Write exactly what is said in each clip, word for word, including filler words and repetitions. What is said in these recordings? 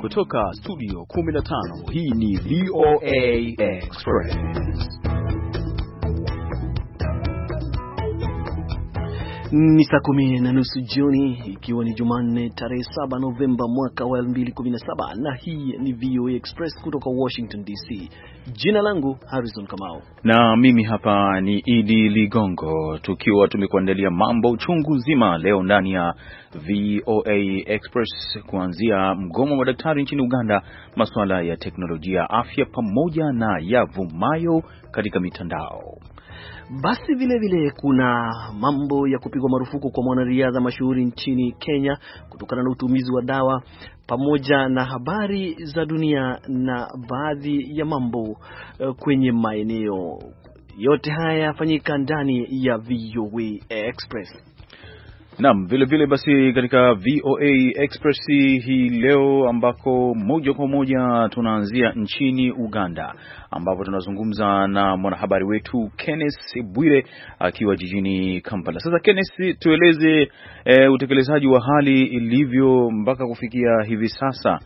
kutoka studio kumi na tano, hii ni V O A Express. Ni saa kumi na nusu jioni, ikiwa ni Jumanne tarehe saba Novemba mwaka wa elfu mbili kumi na saba, na hii ni V O A Express kutoka Washington D C. Jina langu Harrison Kamau, na mimi hapa ni Idi Ligongo, tukiwa tumekuandalia mambo chungu zima leo ndani ya V O A Express, kuanzia mgomo wa madaktari nchini Uganda, masuala ya teknolojia, afya, pamoja na yavumayo katika mitandao. Basi vile vile kuna mambo ya kupigwa marufuku kwa mwanariadha mashuhuri nchini Kenya kutokana na utumizi wa dawa, pamoja na habari za dunia na baadhi ya mambo uh, kwenye maeneo. Yote haya yafanyika ndani ya V O A Express. Naam, vile vile basi katika V O A Express hii leo, ambako moja kwa moja tunaanzia nchini Uganda, ambapo tunazungumza na mwanahabari wetu Kenneth Bwire akiwa jijini Kampala. Sasa Kenneth, tueleze e, utekelezaji wa hali ilivyo mpaka kufikia hivi sasa.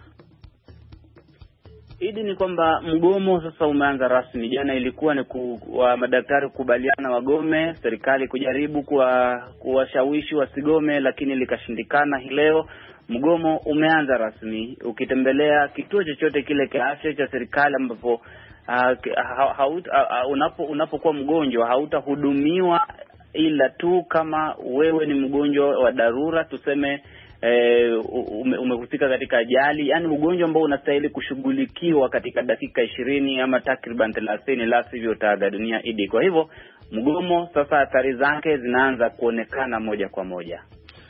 Idi ni kwamba mgomo sasa umeanza rasmi. Jana ilikuwa ni ku, wa madaktari kukubaliana wagome, serikali kujaribu kuwashawishi wasigome, lakini likashindikana. Hii leo mgomo umeanza rasmi. Ukitembelea kituo chochote kile cha afya cha serikali ambapo uh, ha, ha, uh, unapo unapokuwa mgonjwa hautahudumiwa ila tu kama wewe ni mgonjwa wa dharura, tuseme Eh, umehusika katika ajali, yani ugonjwa ambao unastahili kushughulikiwa katika dakika ishirini ama takriban thelathini, la sivyo utaaga dunia Idi. Kwa hivyo mgomo sasa athari zake zinaanza kuonekana moja kwa moja.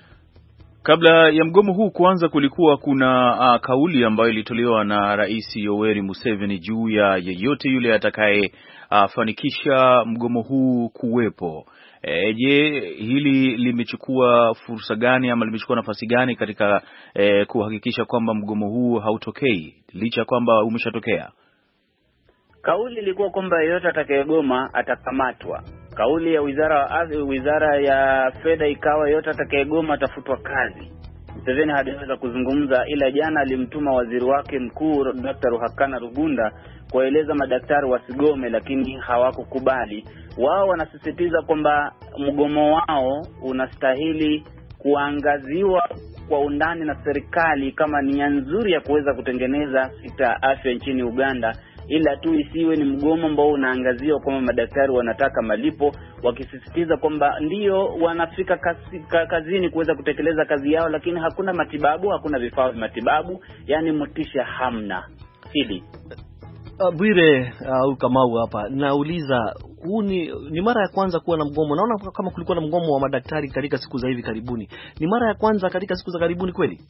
Kabla ya mgomo huu kuanza, kulikuwa kuna uh, kauli ambayo ilitolewa na Rais Yoweri Museveni juu ya yeyote yule atakaye uh, fanikisha mgomo huu kuwepo. E, je, hili limechukua fursa gani ama limechukua nafasi gani katika e, kuhakikisha kwamba mgomo huu hautokei licha kwamba umeshatokea? Kauli ilikuwa kwamba yeyote atakayegoma atakamatwa. Kauli ya wizara wa afya, wizara ya fedha ikawa yeyote atakayegoma atafutwa kazi. Museveni hajaweza kuzungumza, ila jana alimtuma waziri wake mkuu Daktari Ruhakana Rugunda kueleza madaktari wasigome, lakini hawakukubali. Wao wanasisitiza kwamba mgomo wao unastahili kuangaziwa kwa undani na serikali kama nia nzuri ya kuweza kutengeneza sekta ya afya nchini Uganda, ila tu isiwe ni mgomo ambao unaangaziwa kwamba madaktari wanataka malipo, wakisisitiza kwamba ndio wanafika kazi, kazini kuweza kutekeleza kazi yao, lakini hakuna matibabu, hakuna vifaa vya matibabu, yani motisha hamna. Hili Uh, Bwire au uh, Kamau hapa nauliza, huu ni, ni mara ya kwanza kuwa na mgomo? Naona kama kulikuwa na mgomo wa madaktari katika siku za hivi karibuni. Ni mara ya kwanza katika siku za karibuni kweli?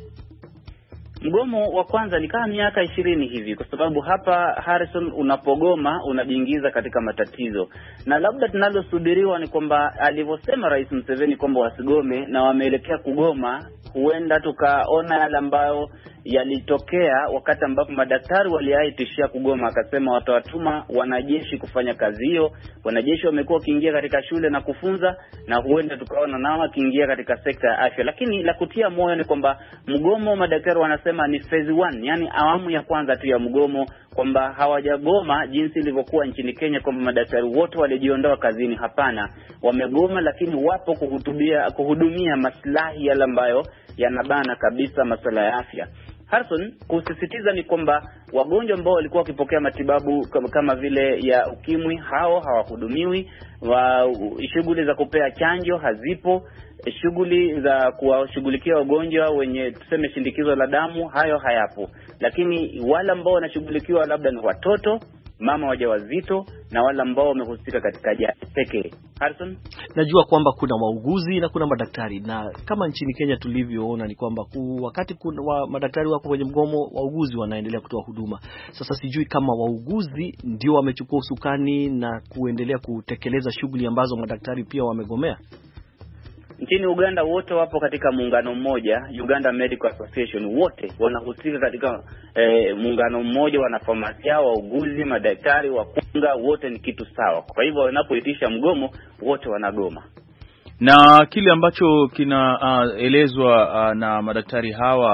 Mgomo wa kwanza ni kama miaka ishirini hivi, kwa sababu hapa Harrison, unapogoma unajiingiza katika matatizo. Na labda tunalosubiriwa ni kwamba alivyosema Rais Museveni kwamba wasigome na wameelekea kugoma, huenda tukaona yale ambayo yalitokea wakati ambapo madaktari waliaitishia kugoma. Akasema watawatuma wanajeshi kufanya kazi hiyo. Wanajeshi wamekuwa wakiingia katika shule na kufunza, na huenda tukaona nao wakiingia katika sekta ya afya. Lakini la kutia moyo ni kwamba mgomo wa madaktari wanasema ni phase one, yani awamu ya kwanza tu ya mgomo, kwamba hawajagoma jinsi ilivyokuwa nchini Kenya kwamba madaktari wote walijiondoa kazini. Hapana, wamegoma lakini wapo kuhutubia kuhudumia maslahi yale ambayo yanabana kabisa masuala ya afya. Harrison, kusisitiza ni kwamba wagonjwa ambao walikuwa wakipokea matibabu kama, kama vile ya ukimwi, hao hawahudumiwi. Wa shughuli za kupea chanjo hazipo. Shughuli za kuwashughulikia wagonjwa wenye tuseme shindikizo la damu, hayo hayapo. Lakini wale ambao wanashughulikiwa labda ni watoto, mama wajawazito, na wale ambao wamehusika katika ajali pekee. Harrison, najua kwamba kuna wauguzi na kuna madaktari, na kama nchini Kenya tulivyoona ni kwamba wakati kuna wa madaktari wako kwenye mgomo, wauguzi wanaendelea kutoa huduma. Sasa sijui kama wauguzi ndio wamechukua usukani na kuendelea kutekeleza shughuli ambazo madaktari pia wamegomea. Nchini Uganda wote wapo katika muungano mmoja, Uganda Medical Association, wote wanahusika katika eh, muungano mmoja, wanafamasia, wauguzi, madaktari, wakunga, wote ni kitu sawa. Kwa hivyo wanapoitisha mgomo wote wanagoma. Na kile ambacho kinaelezwa uh, uh, na madaktari hawa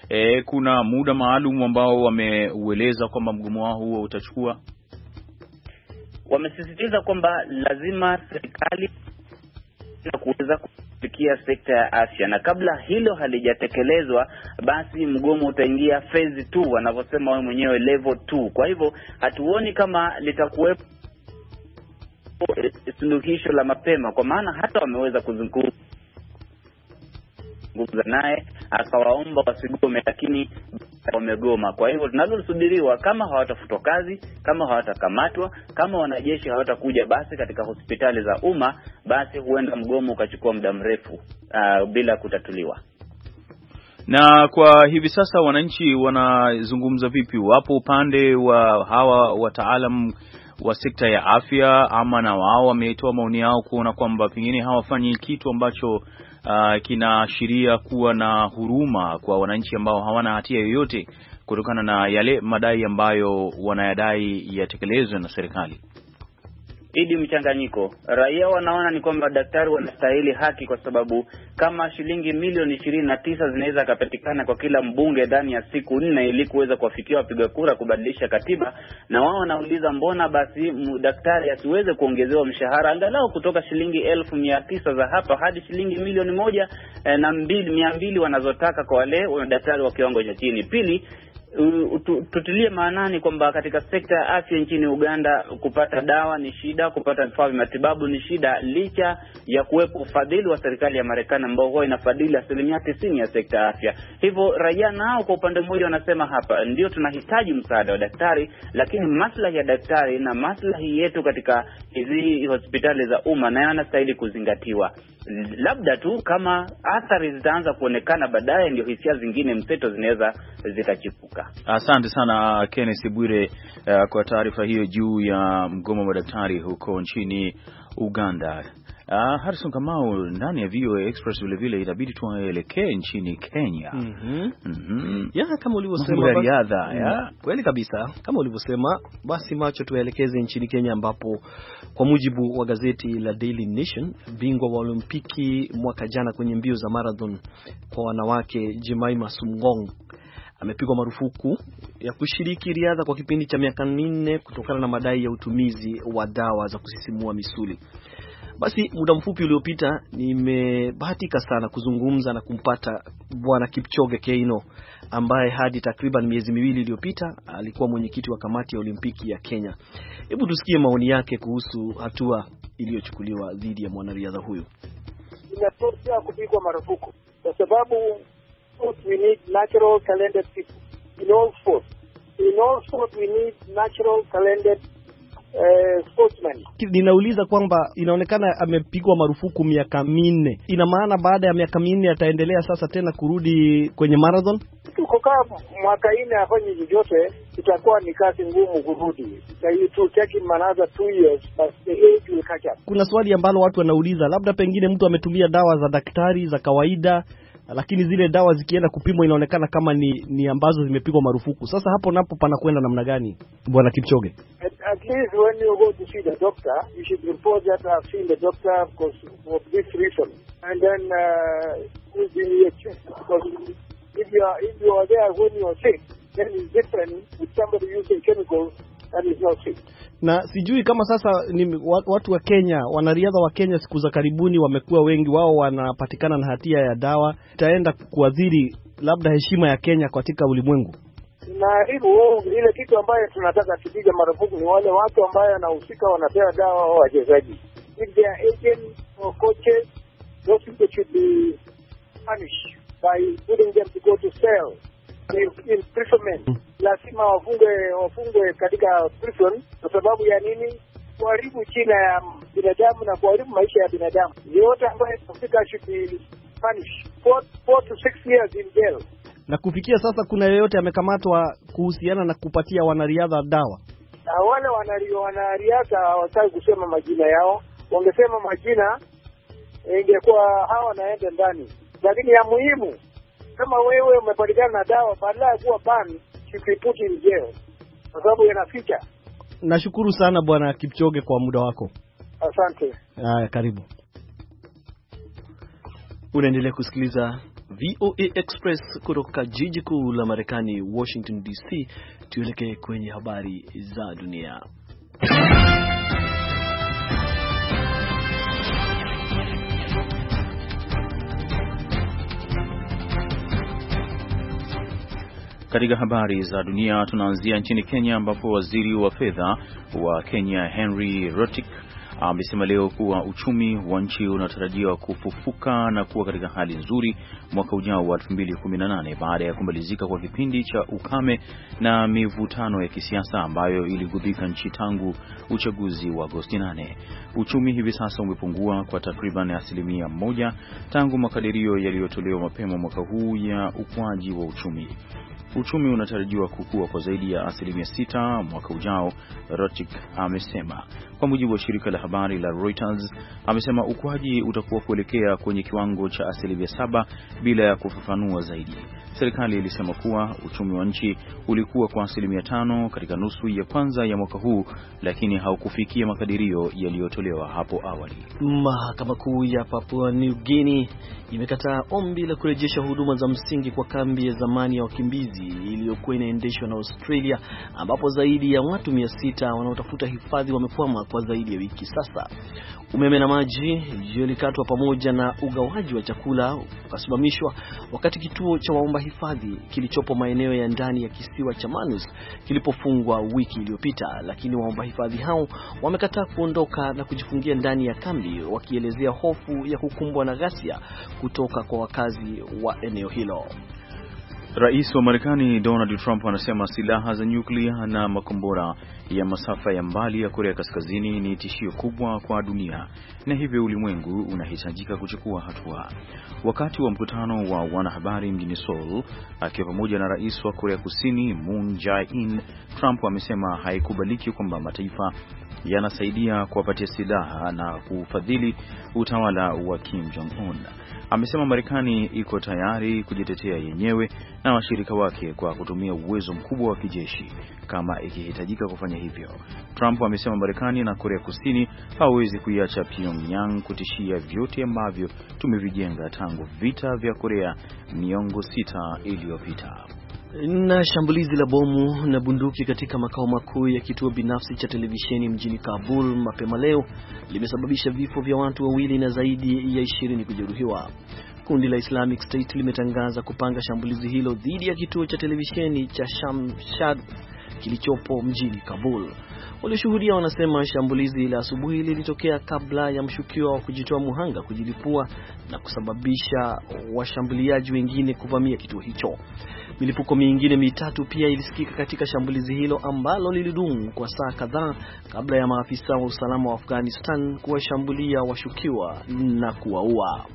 e, kuna muda maalum ambao wameueleza kwamba mgomo wao huo utachukua? Wamesisitiza kwamba lazima serikali na kuweza kufikia sekta ya afya, na kabla hilo halijatekelezwa basi mgomo utaingia phase two, wanavyosema wao wenyewe level two. Kwa hivyo hatuoni kama litakuwepo suluhisho la mapema, kwa maana hata wameweza kuzungumza naye akawaomba wasigome, lakini wamegoma. Kwa hivyo tunalosubiriwa, kama hawatafutwa kazi, kama hawatakamatwa, kama wanajeshi hawatakuja basi katika hospitali za umma, basi huenda mgomo ukachukua muda mrefu uh, bila kutatuliwa. Na kwa hivi sasa wananchi wanazungumza vipi? Wapo upande wa hawa wataalam wa sekta ya afya, ama na wao wametoa maoni yao kuona kwamba pengine hawafanyi kitu ambacho uh, kinaashiria kuwa na huruma kwa wananchi ambao hawana hatia yoyote kutokana na yale madai ambayo wanayadai yatekelezwe na serikali? Idi mchanganyiko. Raia wanaona ni kwamba daktari wanastahili haki, kwa sababu kama shilingi milioni ishirini na tisa zinaweza kupatikana kwa kila mbunge ndani ya siku nne ili kuweza kuwafikia wapiga kura kubadilisha katiba, na wao wanauliza mbona basi daktari asiweze kuongezewa mshahara angalau kutoka shilingi elfu mia tisa za hapa hadi shilingi milioni moja eh, na mbili mia mbili wanazotaka kwa wale daktari wa kiwango cha chini. Pili, tutilie maanani kwamba katika sekta ya afya nchini Uganda kupata dawa ni shida, kupata vifaa vya matibabu ni shida, licha ya kuwepo ufadhili wa serikali ya Marekani ambao huwa inafadhili asilimia tisini ya sekta ya afya. Hivyo raia nao kwa upande mmoja wanasema hapa ndio tunahitaji msaada wa daktari, lakini maslahi ya daktari na maslahi yetu katika hizi hospitali za umma nayo yanastahili kuzingatiwa. Labda tu kama athari zitaanza kuonekana baadaye, ndio hisia zingine mseto zinaweza zikachipuka. Asante sana Kenneth Bwire uh, kwa taarifa hiyo juu ya mgomo wa madaktari huko nchini Uganda. Uh, Harrison Kamau, ndani ya V O A Express vile vile itabidi tuelekee nchini Kenya. Mhm. Mhm. Ya kama ulivyosema riadha, ya kweli kabisa. Kama ulivyosema, basi macho tuelekeze nchini Kenya, ambapo kwa mujibu wa gazeti la Daily Nation, bingwa wa Olimpiki mwaka jana kwenye mbio za marathon kwa wanawake Jemima Sumgong amepigwa marufuku ya kushiriki riadha kwa kipindi cha miaka minne kutokana na madai ya utumizi wa dawa za kusisimua misuli. Basi muda mfupi uliopita nimebahatika sana kuzungumza na kumpata Bwana Kipchoge Keino, ambaye hadi takriban miezi miwili iliyopita alikuwa mwenyekiti wa kamati ya Olimpiki ya Kenya. Hebu tusikie maoni yake kuhusu hatua iliyochukuliwa dhidi ya mwanariadha huyu. Inatosha kupigwa marufuku kwa sababu we need natural talented people in all sports. In all sports we need natural talented uh, sportsmen. Ninauliza kwamba inaonekana amepigwa marufuku miaka minne. Ina maana baada ya miaka minne ataendelea sasa tena kurudi kwenye marathon? Kukaa mwaka nne afanye chochote itakuwa ni kazi ngumu kurudi. So it will take him another two years, but the age will catch up. Kuna swali ambalo watu wanauliza, labda pengine mtu ametumia dawa za daktari za kawaida, lakini zile dawa zikienda kupimwa inaonekana kama ni ni ambazo zimepigwa marufuku. Sasa hapo napo panakwenda namna gani, Bwana Kipchoge? At, at least when you go to see the doctor, you should report that I've seen the doctor because of this reason, and then uh, we'll be checked. Because if you are if you are there when you are sick, then it's different with somebody using chemicals and is not sick. Na sijui kama sasa ni watu wa Kenya, wanariadha wa Kenya siku za karibuni wamekuwa wengi wao wanapatikana na hatia ya dawa, itaenda kuadhiri labda heshima ya Kenya katika ulimwengu. Na hivyo ile kitu ambayo tunataka tupige marufuku ni wale watu ambao wanahusika wanapewa dawa au wachezaji. If they are agents or coaches, those people should be punished by putting them to go to cell in imprisonment. Lazima wafungwe wafungwe katika prison kwa sababu ya nini? Kuharibu china ya binadamu na kuharibu maisha ya binadamu. Yote ambayo yanahusika should be punished four, four to six years in jail. Na kufikia sasa kuna yeyote amekamatwa kuhusiana na kupatia wanariadha dawa? Na wale wanariadha hawataka kusema majina yao. Wangesema majina ingekuwa hawa naenda ndani. Lakini ya muhimu, kama wewe umepatikana na dawa, badala ya kuwa ban, you put in jail. Kwa sababu yanaficha. Nashukuru sana Bwana Kipchoge kwa muda wako. Asante. Haya, karibu. Unaendelea kusikiliza V O A Express kutoka jiji kuu la Marekani, Washington D C. Tuelekee kwenye habari za dunia. Katika habari za dunia tunaanzia nchini Kenya, ambapo waziri wa fedha wa Kenya Henry Rotich amesema leo kuwa uchumi wa nchi unatarajiwa kufufuka na kuwa katika hali nzuri mwaka ujao wa elfu mbili kumi na nane baada ya kumalizika kwa kipindi cha ukame na mivutano ya kisiasa ambayo iligubika nchi tangu uchaguzi wa Agosti nane. Uchumi hivi sasa umepungua kwa takriban asilimia moja tangu makadirio yaliyotolewa mapema mwaka huu ya ukuaji wa uchumi. Uchumi unatarajiwa kukua kwa zaidi ya asilimia sita mwaka ujao, Rotich amesema. Kwa mujibu wa shirika la habari la Reuters, amesema ukuaji utakuwa kuelekea kwenye kiwango cha asilimia saba bila ya kufafanua zaidi. Serikali ilisema kuwa uchumi wa nchi ulikuwa kwa asilimia tano katika nusu ya kwanza ya mwaka huu, lakini haukufikia makadirio yaliyotolewa hapo awali. Mahakama Kuu ya Papua New Guinea imekataa ombi la kurejesha huduma za msingi kwa kambi ya zamani ya wakimbizi iliyokuwa inaendeshwa na Australia, ambapo zaidi ya watu mia sita wanaotafuta hifadhi wamekwama kwa zaidi ya wiki sasa. Umeme na maji yalikatwa pamoja na ugawaji wa chakula ukasimamishwa wakati kituo cha waomba hifadhi kilichopo maeneo ya ndani ya kisiwa cha Manus kilipofungwa wiki iliyopita, lakini waomba hifadhi hao wamekataa kuondoka na kujifungia ndani ya kambi, wakielezea hofu ya kukumbwa na ghasia kutoka kwa wakazi wa eneo hilo. Rais wa Marekani Donald Trump anasema silaha za nyuklia na makombora ya masafa ya mbali ya Korea Kaskazini ni tishio kubwa kwa dunia na hivyo ulimwengu unahitajika kuchukua hatua. Wakati wa mkutano wa wanahabari mjini Seoul akiwa pamoja na rais wa Korea Kusini Moon Jae-in, Trump amesema haikubaliki kwamba mataifa yanasaidia kuwapatia silaha na kufadhili utawala wa Kim Jong-un. Amesema Marekani iko tayari kujitetea yenyewe na washirika wake kwa kutumia uwezo mkubwa wa kijeshi kama ikihitajika kufanya hivyo. Trump amesema Marekani na Korea Kusini hawezi kuiacha Pyongyang kutishia vyote ambavyo tumevijenga tangu vita vya Korea miongo sita iliyopita. Na shambulizi la bomu na bunduki katika makao makuu ya kituo binafsi cha televisheni mjini Kabul mapema leo limesababisha vifo vya watu wawili na zaidi ya ishirini kujeruhiwa. Kundi la Islamic State limetangaza kupanga shambulizi hilo dhidi ya kituo cha televisheni cha Shamshad kilichopo mjini Kabul. Walioshuhudia wanasema shambulizi la asubuhi lilitokea kabla ya mshukiwa wa kujitoa muhanga kujilipua na kusababisha washambuliaji wengine kuvamia kituo hicho. Milipuko mingine mitatu pia ilisikika katika shambulizi hilo ambalo lilidumu kwa saa kadhaa kabla ya maafisa wa usalama wa Afghanistan kuwashambulia washukiwa na kuwaua.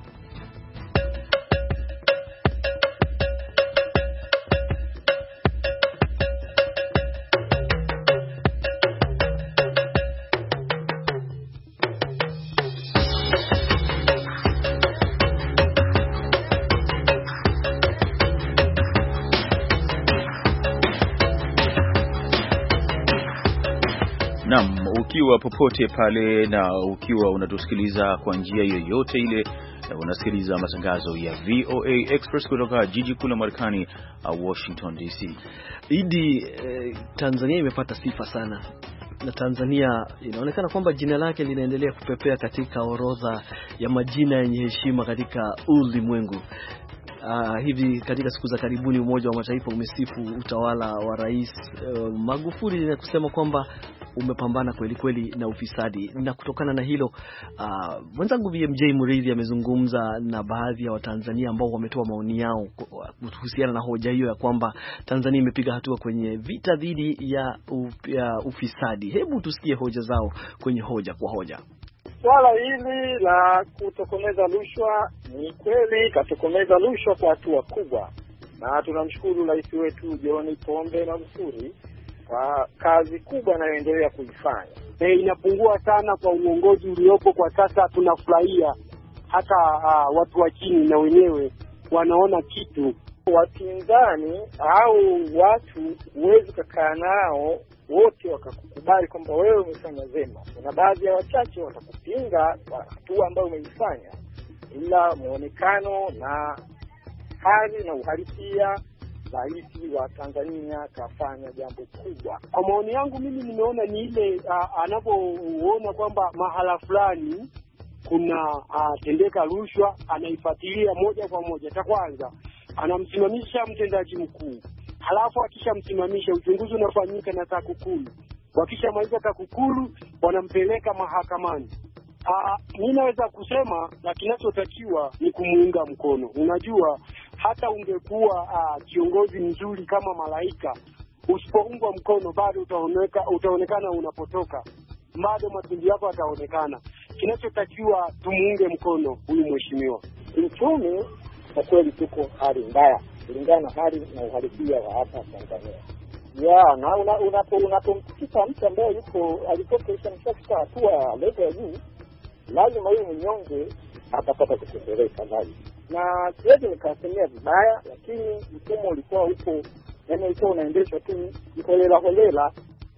Naam, ukiwa popote pale na ukiwa unatusikiliza kwa njia yoyote ile, unasikiliza matangazo ya V O A Express kutoka jiji kuu la Marekani, Washington D C. Idi, eh, Tanzania imepata sifa sana. Na Tanzania inaonekana kwamba jina lake linaendelea kupepea katika orodha ya majina yenye heshima katika ulimwengu. Uh, hivi katika siku za karibuni Umoja wa Mataifa umesifu utawala wa Rais uh, Magufuli na kusema kwamba umepambana kweli kweli na ufisadi. Na kutokana na hilo uh, mwenzangu B M J Muridhi amezungumza na baadhi ya Watanzania ambao wametoa maoni yao kuhusiana na hoja hiyo ya kwamba Tanzania imepiga hatua kwenye vita dhidi ya, uf, ya ufisadi. Hebu tusikie hoja zao kwenye hoja kwa hoja. Swala hili la kutokomeza rushwa, ni kweli katokomeza rushwa kwa hatua kubwa, na tunamshukuru rais wetu John Pombe Magufuli kwa kazi kubwa anayoendelea kuifanya. E, inapungua sana kwa uongozi uliopo kwa sasa. Tunafurahia hata uh, watu wa chini na wenyewe wanaona kitu. Wapinzani au watu huwezi kukaa nao wote wakakukubali kwamba wewe umefanya zema. Kuna baadhi ya wachache watakupinga kwa hatua ambayo umeifanya, ila muonekano na hali na uhalisia, rais wa Tanzania kafanya jambo kubwa. Kwa maoni yangu mimi nimeona ni ile uh, anapoona kwamba mahala fulani kuna uh, tendeka rushwa, anaifuatilia moja kwa moja. Cha kwanza anamsimamisha mtendaji mkuu, halafu akishamsimamisha uchunguzi unafanyika na TAKUKURU. Wakishamaliza TAKUKURU wanampeleka mahakamani. Ah, mimi naweza kusema na kinachotakiwa ni kumuunga mkono. Unajua hata ungekuwa uh, kiongozi mzuri kama malaika, usipoungwa mkono bado utaoneka, utaonekana unapotoka, bado matundu yako yataonekana. Kinachotakiwa tumuunge mkono huyu mheshimiwa. Uchumi kwa kweli tuko hali mbaya kulingana na hali na uhalisia wa hapa Tanzania. Ya, na unapo unapomkita mtu ambaye yuko alikokesha mshafika hatua level ya juu, lazima huyu mnyonge atapata kutendeleka ndani. Na siwezi nikasemea vibaya, lakini mfumo ulikuwa upo, yani ulikuwa unaendeshwa tu holela holela.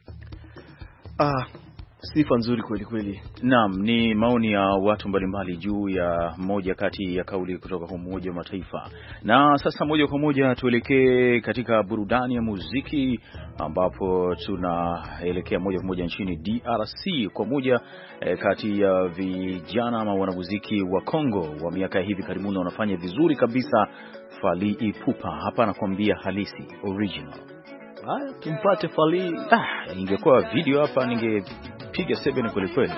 Ah, sifa nzuri kweli kweli. Naam, ni maoni ya watu mbalimbali juu ya moja kati ya kauli kutoka kwa Umoja wa Mataifa. Na sasa moja kwa moja tuelekee katika burudani ya muziki, ambapo tunaelekea moja kwa moja nchini D R C kwa moja eh, kati ya vijana ama wanamuziki wa Kongo wa miaka hivi karibuni wanafanya vizuri kabisa. Fally Ipupa hapa anakuambia halisi original. Haya, tumpate Fally. Ah, ingekuwa video hapa ningepiga seven kweli kweli.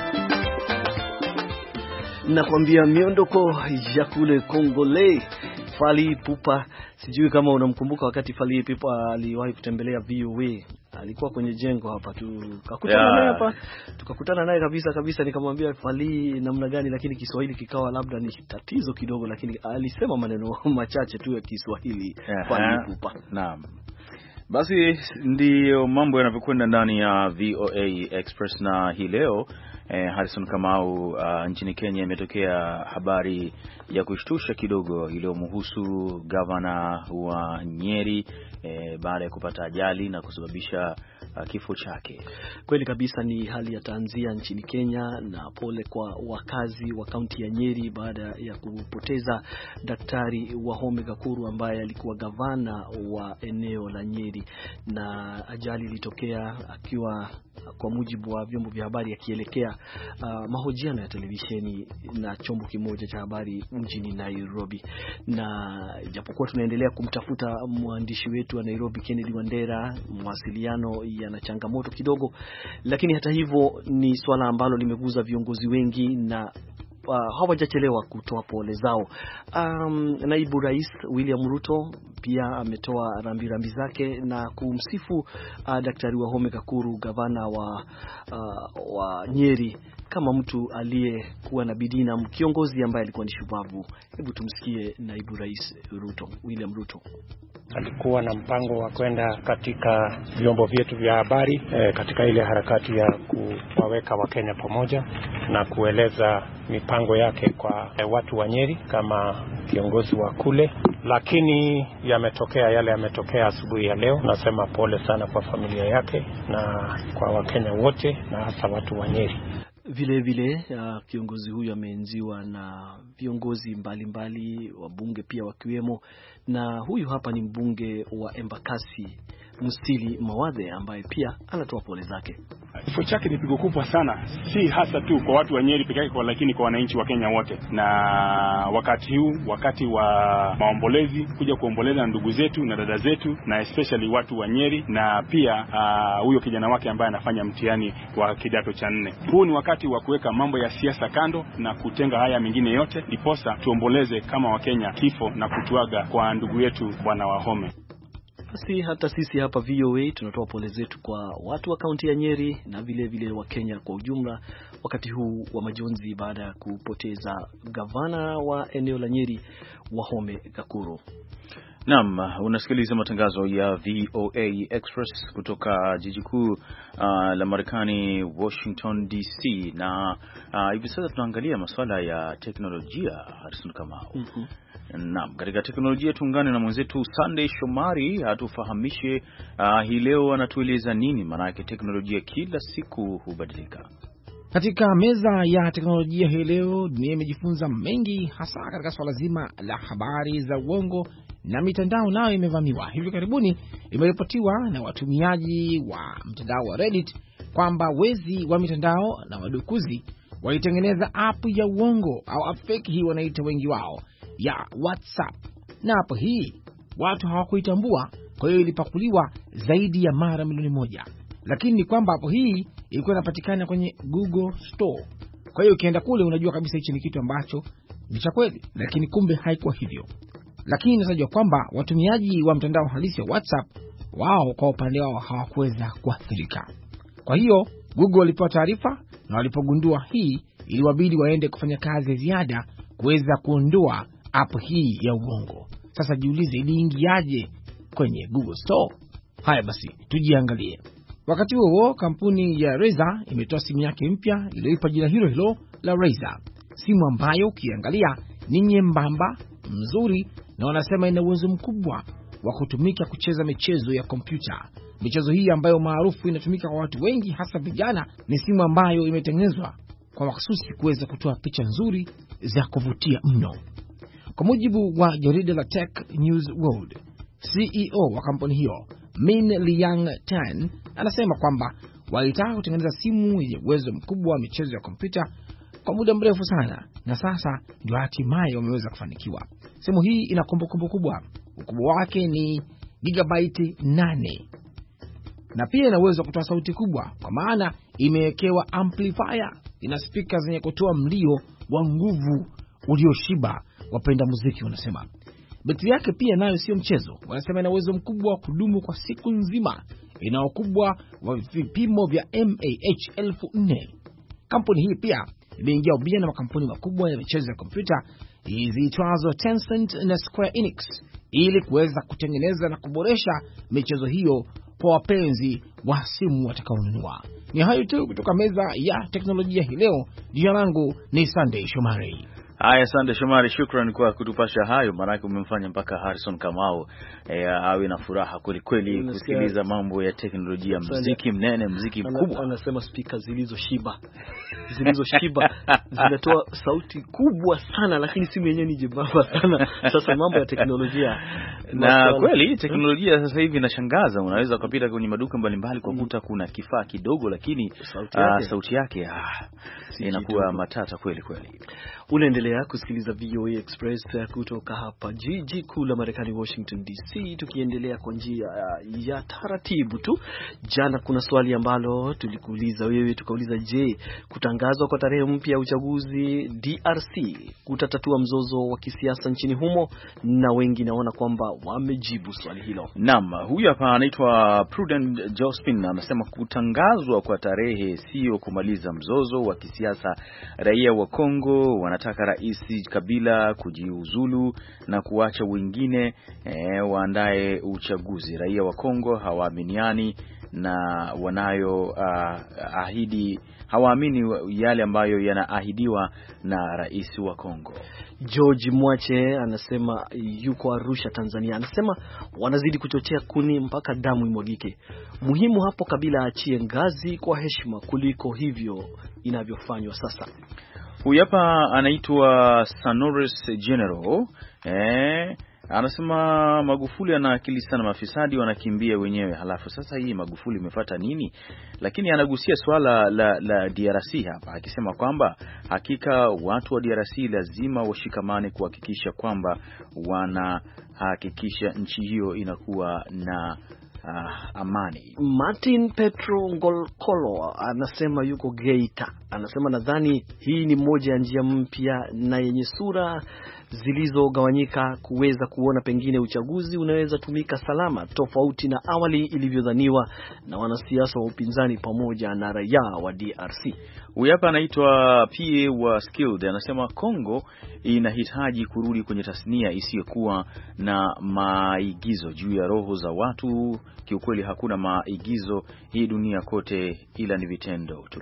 Nakwambia miondoko ya kule Kongole Fally Ipupa, sijui kama unamkumbuka wakati Fally Ipupa aliwahi kutembelea V O A. Alikuwa kwenye jengo hapa tukakutana yeah. naye hapa. Tukakutana naye kabisa kabisa, nikamwambia Fally namna gani, lakini Kiswahili kikawa labda ni tatizo kidogo, lakini alisema maneno machache tu ya Kiswahili yeah. Fally Ipupa. Naam. Basi ndio mambo yanavyokwenda ndani ya V O A Express, na hii leo eh, Harrison Kamau, uh, nchini Kenya imetokea habari ya kushtusha kidogo iliyomhusu gavana wa Nyeri eh, baada ya kupata ajali na kusababisha uh, kifo chake. Kweli kabisa, ni hali ya tanzia nchini Kenya, na pole kwa wakazi wa kaunti ya Nyeri baada ya kupoteza Daktari Wahome Gakuru ambaye alikuwa gavana wa eneo la Nyeri, na ajali ilitokea akiwa, kwa mujibu wa vyombo vya habari, akielekea uh, mahojiano ya televisheni na chombo kimoja cha habari mjini Nairobi. Na japokuwa tunaendelea kumtafuta mwandishi wetu wa Nairobi Kennedy Wandera, mawasiliano yana changamoto kidogo, lakini hata hivyo ni swala ambalo limeguza viongozi wengi na Uh, hawajachelewa kutoa pole zao. Um, naibu rais William Ruto pia ametoa rambi rambi zake na kumsifu uh, Daktari Wahome Gakuru, gavana wa uh, wa Nyeri, kama mtu aliyekuwa na bidii na kiongozi ambaye alikuwa ni shupavu. Hebu tumsikie naibu rais Ruto, William Ruto. Alikuwa na mpango wa kwenda katika vyombo vyetu vya habari e, katika ile harakati ya kuwaweka Wakenya pamoja na kueleza mipango yake kwa e, watu wa Nyeri kama kiongozi wa kule, lakini yametokea yale yametokea asubuhi ya leo. Nasema pole sana kwa familia yake na kwa Wakenya wote na hasa watu wa Nyeri. Vile vile uh, kiongozi huyu ameenziwa na viongozi mbalimbali, wabunge pia wakiwemo, na huyu hapa ni mbunge wa Embakasi Mustili Mawadhe ambaye pia anatoa pole zake. Kifo chake ni pigo kubwa sana, si hasa tu kwa watu wa Nyeri pekee yake, lakini kwa wananchi wa Kenya wote. Na wakati huu, wakati wa maombolezi, kuja kuomboleza na ndugu zetu na dada zetu, na especially watu wa Nyeri, na pia huyo uh, kijana wake ambaye anafanya mtihani wa kidato cha nne. Huu ni wakati wa kuweka mambo ya siasa kando na kutenga haya mengine yote, iposa tuomboleze kama Wakenya kifo na kutuaga kwa ndugu yetu Bwana Wahome. Basi hata sisi hapa V O A tunatoa pole zetu kwa watu wa kaunti ya Nyeri na vile vile wa Kenya kwa ujumla wakati huu wa majonzi baada ya kupoteza gavana wa eneo la Nyeri Wahome Gakuru. Naam, unasikiliza matangazo ya V O A Express kutoka jiji kuu uh, la Marekani, Washington D C, na uh, hivi sasa tunaangalia masuala ya teknolojia. Harrison Kamau. Mm-hmm. Naam, katika teknolojia tuungane na mwenzetu Sunday Shomari atufahamishe uh, hii leo anatueleza nini, maana yake teknolojia kila siku hubadilika. Katika meza ya teknolojia hii leo, dunia imejifunza mengi, hasa katika swala zima la habari za uongo, na mitandao nayo imevamiwa. Hivi karibuni imeripotiwa na watumiaji wa mtandao wa Reddit kwamba wezi wa mitandao na wadukuzi walitengeneza app ya uongo au app fake, hii wanaita wengi wao, ya WhatsApp. Na app hii watu hawakuitambua, kwa hiyo ilipakuliwa zaidi ya mara milioni moja. Lakini ni kwamba app hii ilikuwa inapatikana kwenye Google Store. Kwa hiyo ukienda kule unajua kabisa hichi ni kitu ambacho ni cha kweli, lakini kumbe haikuwa hivyo. Lakini inatajwa kwamba watumiaji wa mtandao halisi wa WhatsApp wao kwa upande wao hawakuweza kuathirika. Kwa hiyo Google walipewa taarifa, na walipogundua hii iliwabidi waende kufanya kazi ya ziada kuweza kuondoa app hii ya uongo. Sasa jiulize, iliingiaje kwenye Google Store? Haya basi tujiangalie. Wakati huo kampuni ya Razer imetoa simu yake mpya iliyoipa jina hilo hilo la Razer, simu ambayo ukiangalia ni nyembamba, mzuri, na wanasema ina uwezo mkubwa wa kutumika kucheza michezo ya kompyuta. Michezo hii ambayo maarufu inatumika kwa watu wengi hasa vijana, ni simu ambayo imetengenezwa kwa maksudi kuweza kutoa picha nzuri za kuvutia mno. Kwa mujibu wa jarida la Tech News World, C E O wa kampuni hiyo Min Liang Tan anasema kwamba walitaka kutengeneza simu yenye uwezo mkubwa wa michezo ya kompyuta kwa muda mrefu sana, na sasa ndio hatimaye wameweza kufanikiwa. Simu hii ina kumbukumbu kubwa, ukubwa wake ni gigabyte nane, na pia ina uwezo wa kutoa sauti kubwa kwa maana imewekewa amplifier, ina speakers zenye kutoa mlio wa nguvu ulioshiba, wapenda muziki wanasema. Betri yake pia nayo sio mchezo, wanasema ina uwezo mkubwa wa kudumu kwa siku nzima, ina ukubwa wa vipimo vya mAh elfu nne. Kampuni hii pia imeingia ubia na makampuni makubwa ya michezo ya kompyuta ziitwazo Tencent na Square Enix ili kuweza kutengeneza na kuboresha michezo hiyo kwa wapenzi wa simu watakaonunua. Ni hayo tu kutoka meza ya teknolojia hii leo. Jina langu ni Sunday Shomari. Haya, Sunday Shomari, shukrani kwa kutupasha hayo, maana umemfanya mpaka Harrison Kamau eh, awe na furaha kweli kweli kusikiliza mambo ya teknolojia, muziki mnene, muziki mkubwa. Anasema speaker zilizoshiba zilizoshiba zinatoa sauti kubwa sana, lakini simu yenyewe ni jembamba sana. Sasa mambo ya teknolojia na kweli teknolojia sasa hivi inashangaza. Unaweza kupita kwenye maduka mbalimbali kwa kuta kuna kifaa kidogo, lakini sauti yake, uh, sauti yake ah, inakuwa matata kweli kweli. Unaendelea kusikiliza V O A Express kutoka hapa jiji kuu la Marekani, Washington D C, tukiendelea kwa njia ya taratibu tu. Jana kuna swali ambalo tulikuuliza wewe, tukauliza, je, kutangazwa kwa tarehe mpya ya uchaguzi D R C kutatatua mzozo wa kisiasa nchini humo? Na wengi naona kwamba wamejibu swali hilo. Naam, huyu hapa anaitwa Prudent Jospin, anasema kutangazwa kwa tarehe sio kumaliza mzozo wa kisiasa. Raia wa Kongo wanataka Rais Kabila kujiuzulu na kuacha wengine e, waandae uchaguzi. Raia wa Kongo hawaaminiani na wanayo uh, ahidi, hawaamini yale ambayo yanaahidiwa na rais wa Kongo. George Mwache anasema yuko Arusha, Tanzania. Anasema wanazidi kuchochea kuni mpaka damu imwagike. Muhimu hapo Kabila achie ngazi kwa heshima kuliko hivyo inavyofanywa sasa. Huyu hapa anaitwa Sanores General. Eh, anasema Magufuli ana akili sana, mafisadi wanakimbia wenyewe. Halafu sasa hii Magufuli imefuata nini? Lakini anagusia swala la, la D R C hapa, akisema kwamba hakika watu wa D R C lazima washikamane kuhakikisha kwamba wanahakikisha nchi hiyo inakuwa na Uh, amani. Martin Petro Ngolkolo anasema yuko Geita. Anasema nadhani hii ni moja ya njia mpya na yenye sura zilizogawanyika kuweza kuona pengine uchaguzi unaweza tumika salama tofauti na awali ilivyodhaniwa na wanasiasa wa upinzani pamoja na raia wa D R C. Huyu hapa anaitwa P A wa Skilled, anasema Kongo inahitaji kurudi kwenye tasnia isiyokuwa na maigizo juu ya roho za watu. Kiukweli hakuna maigizo hii dunia kote, ila ni vitendo tu.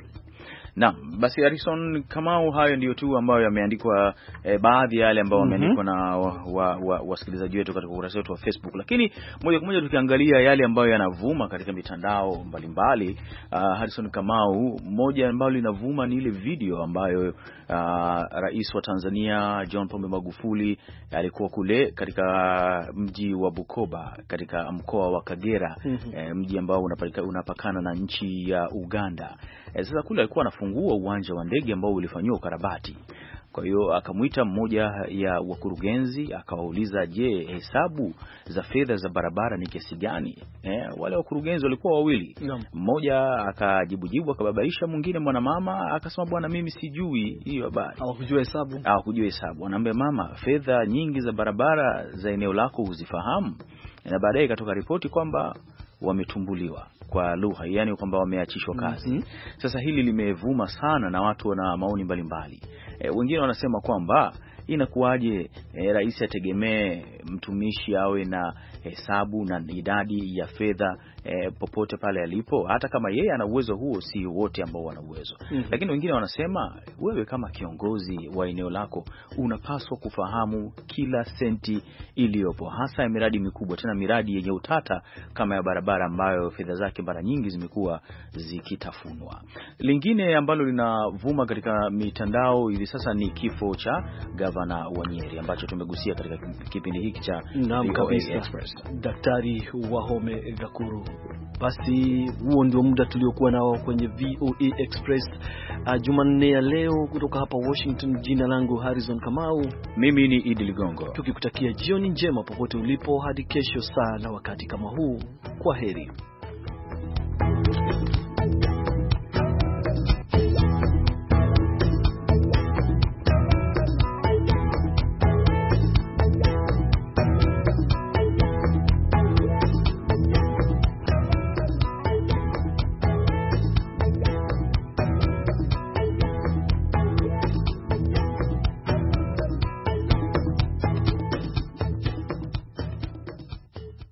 Na basi Harrison Kamau, hayo ndio tu ambayo yameandikwa, eh, baadhi ya yale ambayo yameandikwa mm-hmm. na wasikilizaji wa, wa, wa wetu katika ukurasa wetu wa Facebook. Lakini moja kwa moja tukiangalia yale ambayo yanavuma katika mitandao mbalimbali, uh, Harrison Kamau, moja ambayo linavuma ni ile video ambayo uh, Rais wa Tanzania John Pombe Magufuli alikuwa kule katika mji wa Bukoba katika mkoa wa Kagera, mm-hmm. eh, mji ambao unapakana na nchi ya Uganda. Eh, sasa kule alikuwa anafungua uwanja wa ndege ambao ulifanywa ukarabati. Kwa hiyo akamuita mmoja ya wakurugenzi akawauliza, je, hesabu za fedha za barabara ni kiasi gani? Eh, wale wakurugenzi walikuwa wawili. Mmoja akajibujibu akababaisha, mwingine mwanamama akasema, bwana mimi sijui hiyo habari. Hawakujua hesabu. Hawakujua hesabu. Anaambia, mama, fedha nyingi za barabara za eneo lako uzifahamu? Na baadaye ikatoka ripoti kwamba wametumbuliwa kwa lugha, yani kwamba wameachishwa kazi. Mm-hmm. Sasa hili limevuma sana na watu wana maoni mbalimbali. E, wengine wanasema kwamba inakuwaje e, rais ategemee mtumishi awe na hesabu na idadi ya fedha e, popote pale alipo, hata kama yeye ana uwezo huo, si wote ambao wana uwezo. Mm-hmm. Lakini wengine wanasema wewe kama kiongozi wa eneo lako unapaswa kufahamu kila senti iliyopo, hasa ya miradi mikubwa, tena miradi yenye utata kama ya barabara ambayo fedha zake mara nyingi zimekuwa zikitafunwa. Lingine ambalo linavuma katika mitandao hivi sasa ni kifo cha gavana wa Nyeri ambacho tumegusia katika kipindi hiki cha V O A Express, Daktari Wahome Gakuru. Basi huo ndio muda tuliokuwa nao kwenye V O A Express uh, Jumanne ya leo kutoka hapa Washington. Jina langu Harrison Kamau, mimi ni Idi Ligongo, tukikutakia jioni njema popote ulipo hadi kesho saa na wakati kama huu. Kwa heri.